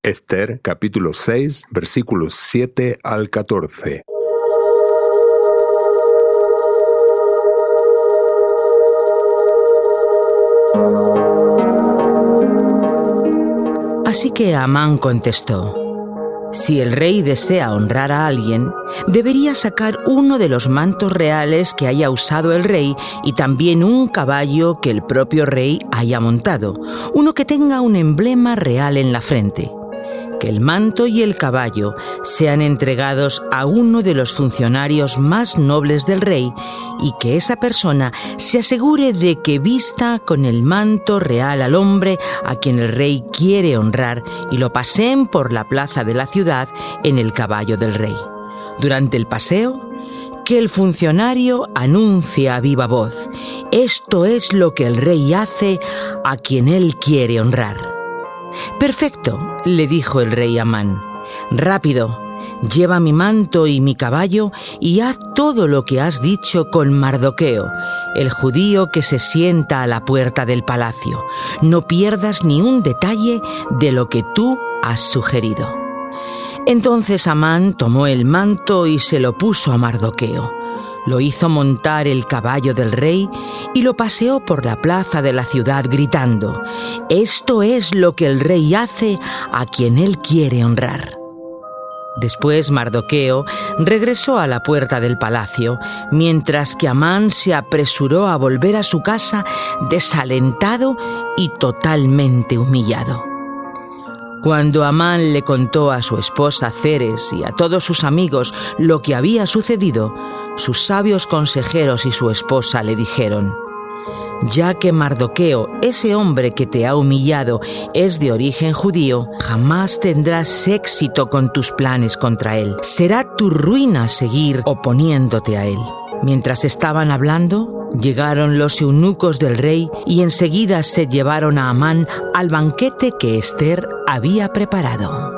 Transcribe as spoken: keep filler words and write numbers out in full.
Esther, capítulo seis, versículos siete al catorce. Así que Amán contestó: si el rey desea honrar a alguien, debería sacar uno de los mantos reales que haya usado el rey y también un caballo que el propio rey haya montado, uno que tenga un emblema real en la frente. Que el manto y el caballo sean entregados a uno de los funcionarios más nobles del rey y que esa persona se asegure de que vista con el manto real al hombre a quien el rey quiere honrar y lo paseen por la plaza de la ciudad en el caballo del rey. Durante el paseo, que el funcionario anuncie a viva voz: esto es lo que el rey hace a quien él quiere honrar. «Perfecto», le dijo el rey Amán. «Rápido, lleva mi manto y mi caballo y haz todo lo que has dicho con Mardoqueo, el judío que se sienta a la puerta del palacio. No pierdas ni un detalle de lo que tú has sugerido». Entonces Amán tomó el manto y se lo puso a Mardoqueo. Lo hizo montar el caballo del rey y lo paseó por la plaza de la ciudad gritando: «Esto es lo que el rey hace a quien él quiere honrar». Después Mardoqueo regresó a la puerta del palacio, mientras que Amán se apresuró a volver a su casa desalentado y totalmente humillado. Cuando Amán le contó a su esposa Zeres y a todos sus amigos lo que había sucedido, sus sabios consejeros y su esposa le dijeron: «Ya que Mardoqueo, ese hombre que te ha humillado, es de origen judío, jamás tendrás éxito con tus planes contra él. Será tu ruina seguir oponiéndote a él». Mientras estaban hablando, llegaron los eunucos del rey y enseguida se llevaron a Amán al banquete que Esther había preparado.